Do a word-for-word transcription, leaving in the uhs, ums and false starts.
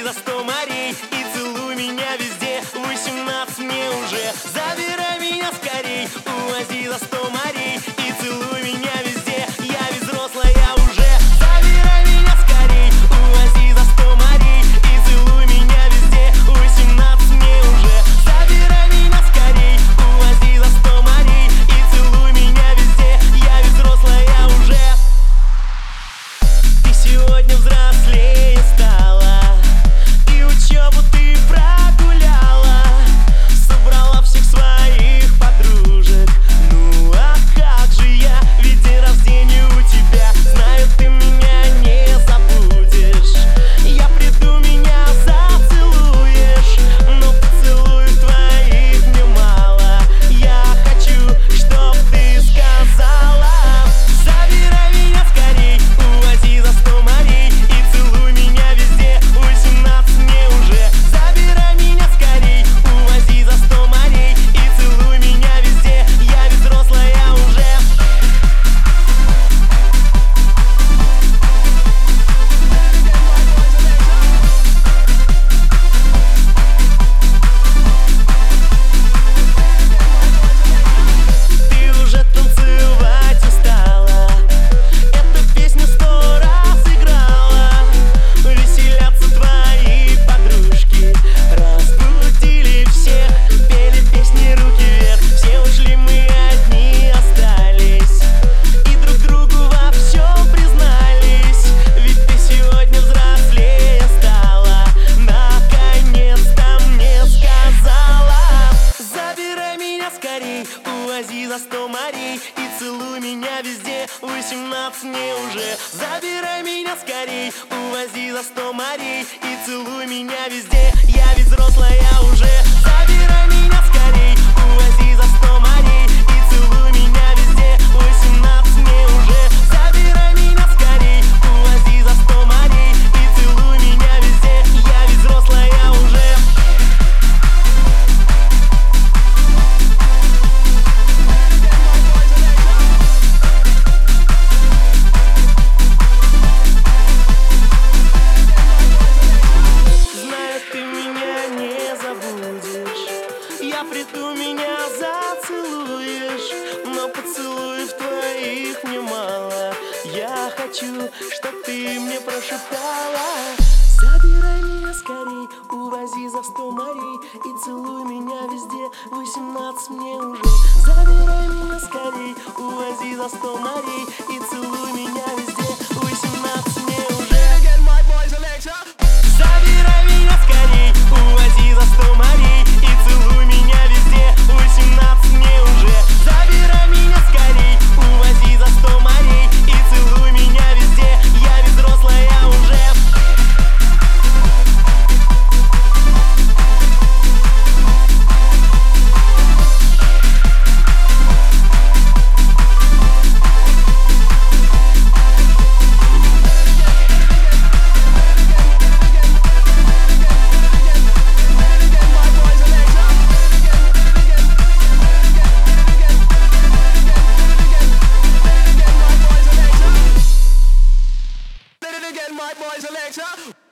за сто морей и целуй меня везде. Восемнадцать мне уже, забирай меня скорей. Увози за сто морей и целуй меня везде. Я ведь взрослая уже, забирай меня скорей. Увози за сто морей и целуй меня везде. Восемнадцать мне уже, забирай меня скорей. Увози за сто морей и целуй меня везде. Я ведь взрослая уже. Ты сегодня взрослее стала, и учебу ты прогуляла. Собрала всех своих подружек. Ну а как же я, ведь день рождения у тебя. Знаю, ты меня не забудешь. Я приду, меня зацелуешь, но поцелуев твоих мне мало. Я хочу, чтоб ты сказала: забирай меня скорей, увози за сто морей и целуй меня везде. Восемнадцать мне уже, забирай меня скорей. Увози за сто морей и целуй меня везде. Я ведь взрослая уже. Ты уже танцевать устала, эту песню сто раз играла. Веселятся твои подружки, разбудили всех, пели песни руки вверх. Все ушли, мы одни остались, и друг другу во всем признались. Ведь ты сегодня взрослее стала, наконец-то мне сказала: забирай меня скорей, увози за сто морей и целуй меня везде. Восемнадцать мне уже, забирай меня скорей. Увози за сто морей и целуй меня везде. Я ведь взрослая уже. Забирай меня скорей, увози за сто морей и целуй меня везде. Восемнадцать мне уже, забирай меня скорей. Увози за сто морей и целуй меня везде. Я ведь взрослая уже. Знаю, ты меня не забудешь. Я приду, меня зацелуешь, но поцелуев твоих мне мало. Я хочу, чтоб ты мне прошептала: забирай меня скорей, увози за сто морей и целуй меня везде. Восемнадцать мне уже, забирай меня скорей. Увози за сто морей и целуй меня везде. Восемнадцать мне уже. Забирай меня скорей, увози за сто морей и целуй меня везде. Восемнадцать мне уже, забирай меня скорей. Увози за сто морей и целуй меня везде. Я ведь взрослая уже. My boys, Alexa.